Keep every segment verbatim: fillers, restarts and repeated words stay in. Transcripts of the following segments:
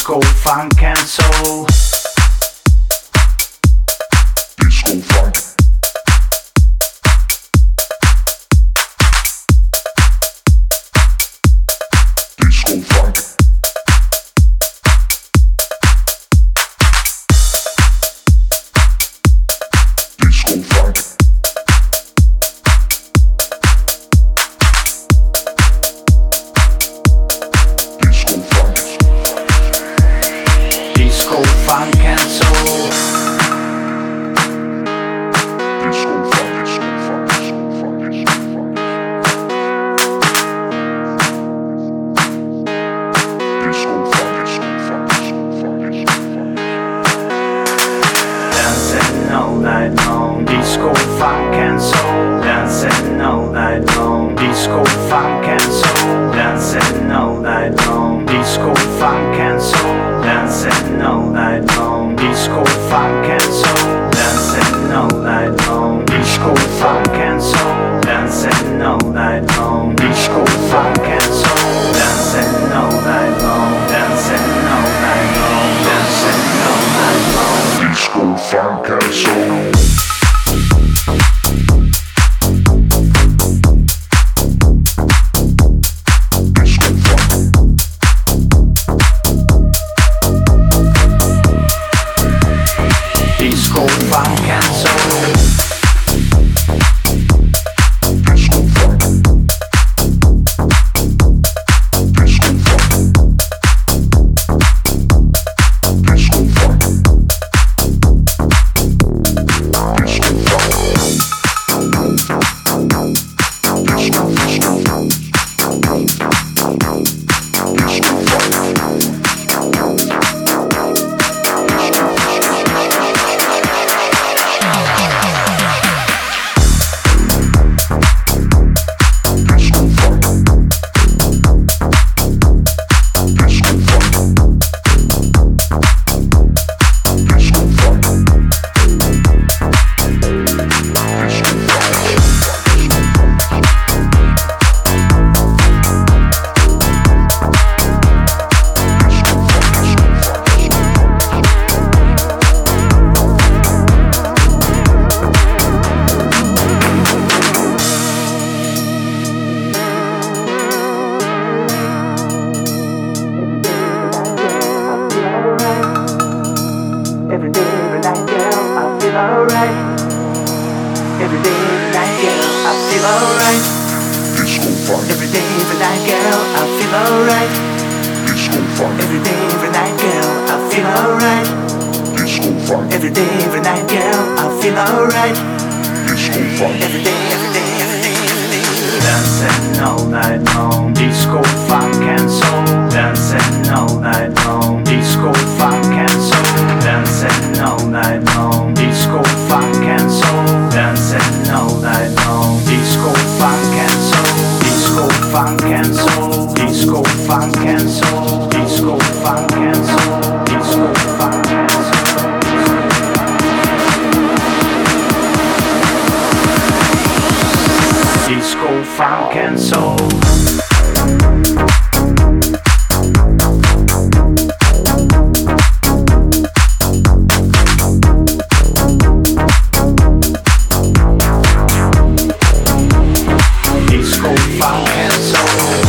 Disco, funk and soul. Disco funk. Disco funk. Disco funk. Disco funk. Disco, funk and soul. Disco funk. Disco funk. Disco funk. Disco funk. Disco funk. Disco funk. Disco funk. Disco funk. Dancing all night long. Disco, funk and soul. Dancing all night long. Disco, funk and soul. Dancing all night long. Disco, funk and soul. Dancing all night long. Disco, funk and soul. Dancing all night long. Disco, funk and soul. Dancing all night long. Disco, funk and soul. Dancing all night long. Dancing all night long. Dancing all night long. Disco funk and soul. Disco, funk and soul. Disco funk. Disco funk. Disco funk. Disco funk. Disco disco. Disco funk. Disco funk. Disco funk. Disco funk. Disco Every day, every night, girl, I feel alright. Every day, every night, girl, I feel alright. Disco funk. Every day, every night, girl, I feel alright. Disco funk. Every day, every night, girl, I feel alright. Disco funk. Every day, every night, girl, I feel alright. Disco funk. Every day, every day, every day, every day. Dancing all night long. Disco, funk and soul. Dancing all night long. Disco, funk and soul. Dancing all night long. Disco, funk and soul. Dancing all night long. Disco, funk and soul. Disco, funk and soul. Disco, funk and soul. Disco, funk and soul. Disco, funk and soul. Disco, funk and soul. Disco, funk and soul.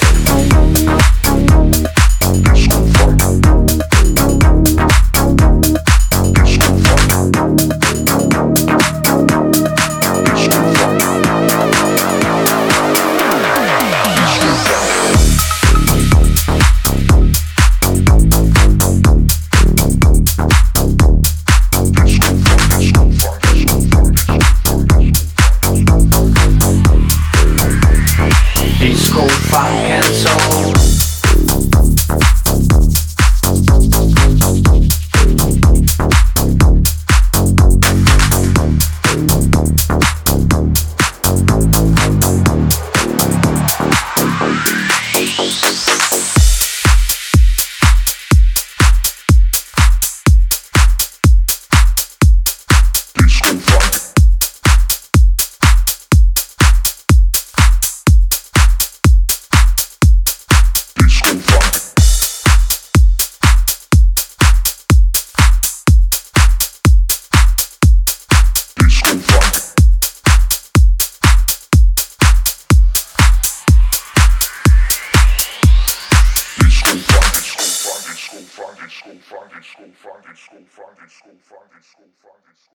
Disco funk. Disco funk. Disco funk. Disco, funk and soul. funk, disco funk, disco funk, disco funk, disco funk, disco funk, disco.